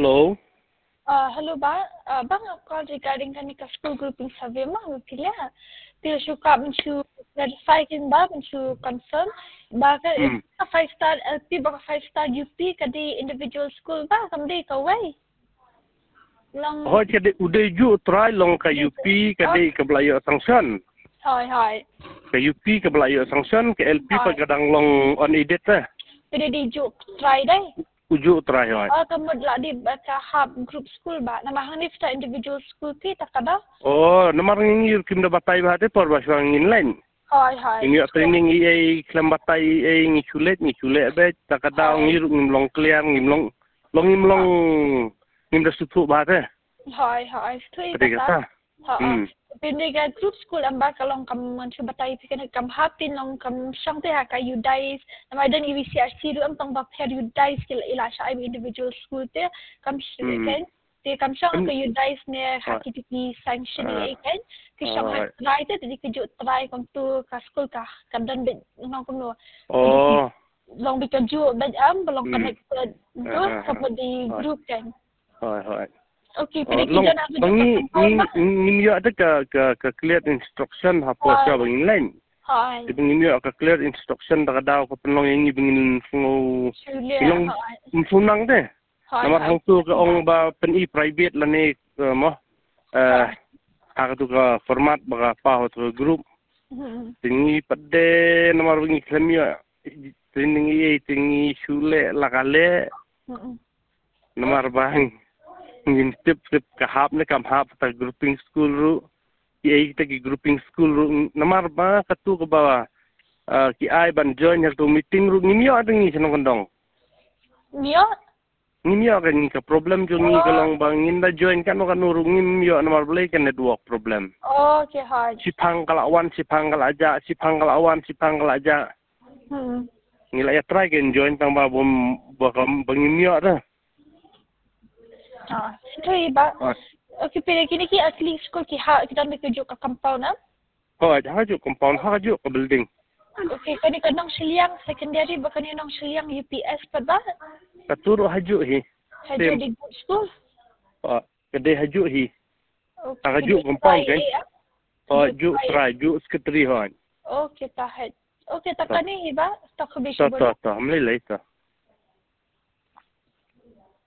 hello. Hello ba? Bang call regarding kami ka school grouping survey mah pilih. Pilih suka mencu verify kin ba mencu confirm. Bahkan 5 star LP baka 5 star UP kadi individual school ba kamdi kawai. Long Oh, jadi udah ju try long ke UP kadi ke Belayu sanction. Hai. Ke UP ke Belayu sanction ke LP pagadang long on edit lah. Jadi di ju try dai. Uju try hai. Kemudian lah di baca hub group school ba. Nama hanif ta individual school pi tak ada. Oh, namar ngi kim da batai ba te por ba swang in line. Hai. Ini training ai klam batai ai ngi chulet be takada ngi ngimlong clear ngimlong ngim da sutu ba te. Hai. Itu Kata. Pendidikan group school amba kalau kamu mencoba tahu fikir kamu hapin long kamu sang teh kayak yudais nama dan IVCRC itu ampang bapher yudais kila ilasha individual school teh kamu kan teh kamu sang ke yudais ne haki tipi sanction ni kan kisang try teh jadi kejut try kamu tu ke school kah kadang ben nong kamu long bikaju ben belum connected tu kamu di group kan Hai. Okay, pendidikan ni ada ke clear instruction apa siapa bangin lain. Hai. Di bangin ke clear instruction tak ada ke penong yang ni bangin fungu. Ilong funang deh. Nomor hang tu ke ong ba peni private lah ni mah. Hak tu ke format baga pa tu group. Tingi pada nomor bangin kemia. Tingi sule lakale. Nomor bang. Ngin tip kahap ne kam hap ta grouping school ru ki ta ki grouping school ru namar ba katu ke bawah ki ai ban join tu meeting ru ngimyo ada ngi senong kondong ngimyo kan ni ka problem jo ngi kalong bangin da join kan ru ngimyo namar boleh kan network problem okay hai sipang kalawan sipang kalaja ngila ya try kan join tang ba bom bangimyo dah. Itu iba. Okay, pilih kini ki asli school ki kita nak kerja ke compound ah. Oh, dah kerja compound, kerja ke building. Okay, kani kadang Seliang secondary bahkan yang Seliang UPS pada. Katuru haju hi. Haju di school. Oh, kedai haju hi. Haju compound kan? Oh, haju sekretari hon. Okay, tahan. Okay, tak kani iba tak habis. Tak, mulai lah itu.